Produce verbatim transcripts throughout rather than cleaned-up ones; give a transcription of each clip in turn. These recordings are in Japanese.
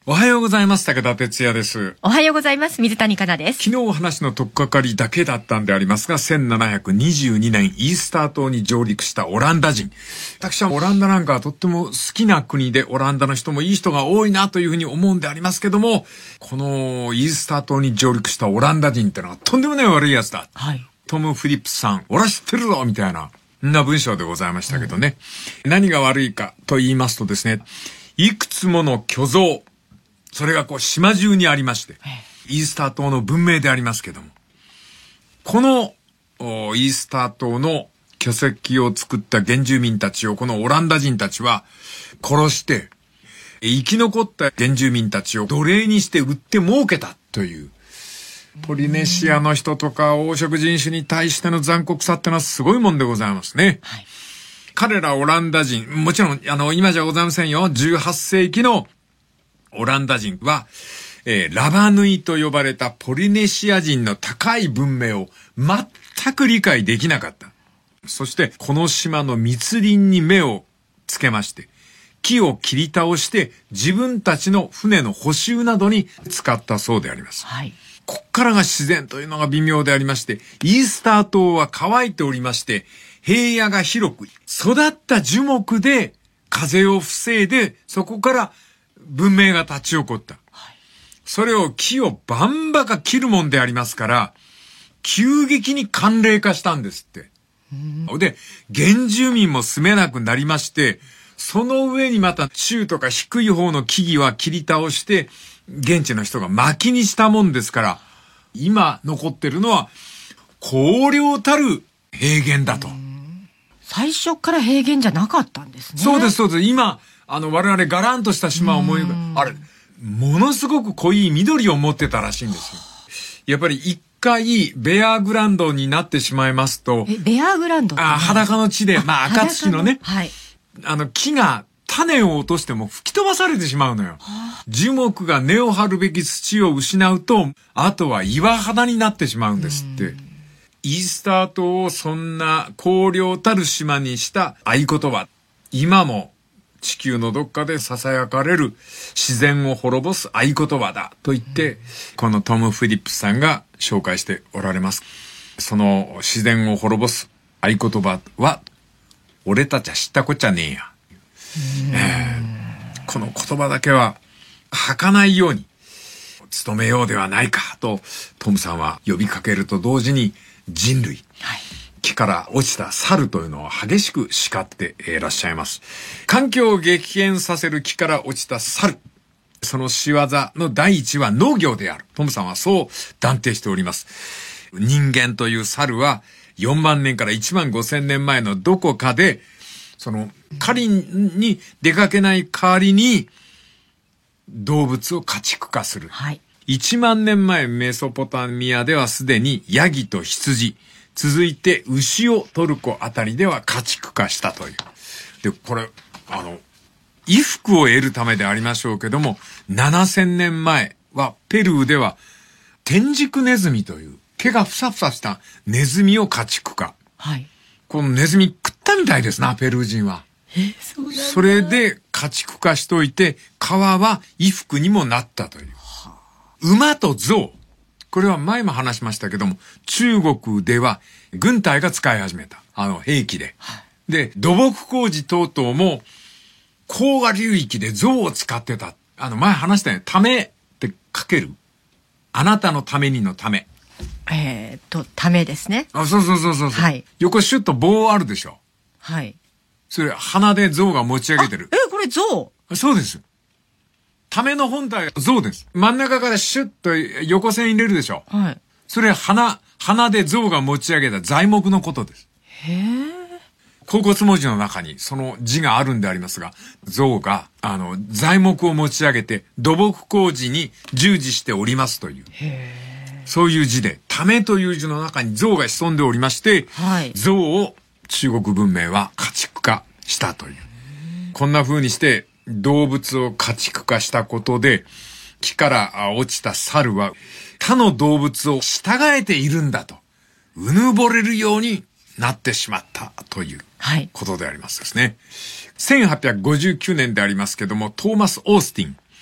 おはようございます。武田哲也です。 おはようございます。水谷香奈です。 昨日お話のとっかかりだけだったんでありますが、せんななひゃくにじゅうにねんイースター島に上陸したオランダ人。私はオランダなんかはとっても好きな国で、オランダの人もいい人が多いなというふうに思うんでありますけども、このイースター島に上陸したオランダ人ってのはとんでもない悪いやつだ。 はい。 トム・フィリップスさん、俺は知ってるぞみたいな、そんな文章でございましたけどね。うん、何が悪いかと言いますとですね、いくつもの巨像、それがこう島中にありまして、イースター島の文明でありますけども、このイースター島の巨石を作った原住民たちをこのオランダ人たちは殺して、生き残った原住民たちを奴隷にして売って儲けたという、ポリネシアの人とか黄色人種に対しての残酷さってのはすごいもんでございますね。はい、彼らオランダ人、もちろんあの今じゃございませんよ。じゅうはっせいきのオランダ人は、えー、ラバヌイと呼ばれたポリネシア人の高い文明を全く理解できなかった。そしてこの島の密林に目をつけまして、木を切り倒して自分たちの船の補修などに使ったそうであります。はい。こっからが自然というのが微妙でありまして、イースター島は乾いておりまして、平野が広く、育った樹木で風を防いで、そこから文明が立ち起こった。はい、それを木をバンバカ切るもんでありますから、急激に寒冷化したんですって。で、原住民も住めなくなりまして、その上にまた中とか低い方の木々は切り倒して、現地の人が薪にしたもんですから、今残ってるのは、荒涼たる平原だと。 最初から平原じゃなかったんですね。 そうです、そうです。今、あの、我々ガランとした島を思い浮かべ、あれ、ものすごく濃い緑を持ってたらしいんですよ。やっぱり一回、ベアグランドになってしまいますと。 え、ベアグランドってあ、裸の地で、まあ、赤土のね。 はい。 あの、木が種を落としても吹き飛ばされてしまうのよ。樹木が根を張るべき土を失うと、あとは岩肌になってしまうんですって。イースター島をそんな荒涼たる島にした合言葉。今も地球のどっかで囁かれる自然を滅ぼす合言葉だと言って、このトム・フィリップスさんが紹介しておられます。その自然を滅ぼす合言葉は、俺たちは知ったこっちゃねえや。えー、この言葉だけは吐かないように努めようではないかとトムさんは呼びかけると同時に、人類、はい、木から落ちた猿というのを激しく叱っていらっしゃいます。環境を激変させる木から落ちた猿。その仕業の第一は農業である。トムさんはそう断定しております。人間という猿はよんまんねんからいちまんごせんねんまえのどこかで、その狩りに出かけない代わりに動物を家畜化する。はい。いちまんねんまえメソポタミアではすでにヤギと羊、続いて牛をトルコあたりでは家畜化したという。で、これ、あの、衣服を得るためでありましょうけども、ななせんねんまえはペルーでは天竺ネズミという毛がふさふさしたネズミを家畜化。はい。このネズミ食ったみたいですな、ペルー人は。 え、そうなんだ。 それで家畜化しといて、皮は衣服にもなったという。馬と象。これは前も話しましたけども、中国では軍隊が使い始めた。あの、兵器で。はい、で、土木工事等々も、黄河流域で象を使ってた。あの、前話したよね。ためって書ける。あなたのためにのため。 えーっと、ためですね。 あ、そうそうそうそう。はい。横シュッと棒あるでしょ。 はい。 それ、鼻で象が持ち上げてる。 え、これ象？ そうです。ための本体が象です。真ん中からシュッと横線入れるでしょ。はい。それ鼻、鼻で象が持ち上げた材木のことです。 へえ。 甲骨文字の中にその字があるんでありますが、象が、あの、材木を持ち上げて土木工事に従事しておりますという。へえ。そういう字で、ためという字の中に象が潜んでおりまして、はい。象を中国文明は家畜化したという。こんな風にして、動物を家畜化したことで、木から落ちた猿は他の動物を従えているんだと、うぬぼれるようになってしまったということでありますですね。はい、せんはっぴゃくごじゅうきゅうねんでありますけども、トーマス・オースティン、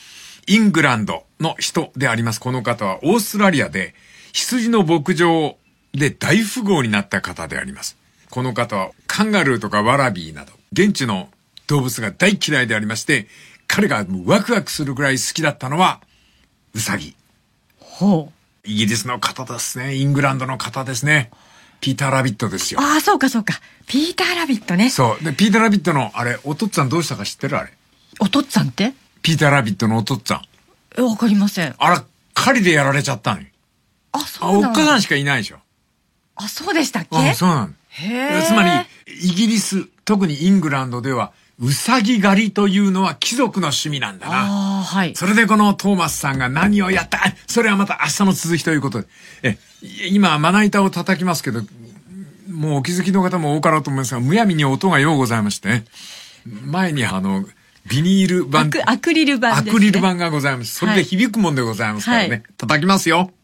イングランドの人であります。この方はオーストラリアで羊の牧場で大富豪になった方であります。この方はカンガルーとかワラビーなど現地の動物が大嫌いでありまして、彼がワクワクするぐらい好きだったのはウサギ。 ほう。イギリスの方ですね。イングランドの方ですね。ピーター・ラビットですよ。 ああ、そうかそうか。ピーター・ラビットね。 そう。で、ピーター・ラビットの、あれ、お父っつぁんどうしたか知ってるあれ。 お父っつぁんってピーター・ラビットのお父っつぁん。 え、わかりません。 あら、狩りでやられちゃったのよ。 あ、そうなんあ、おっかさんしかいないでしょ。 あ、そうでしたっけ？ あ、そうなの。 へー。 つまり、イギリス、特にイングランドでは、ウサギ狩りというのは貴族の趣味なんだな。 ああ、はい。 それでこのトーマスさんが何をやった、それはまた明日の続きということで。え、今、まな板を叩きますけど、もうお気づきの方も多かろうと思いますが、むやみに音がようございまして、ね、前にあの、ビニール板、 アク、アクリル板ですね。 アクリル板がございます。それで響くもんでございますからね。はい、叩きますよ。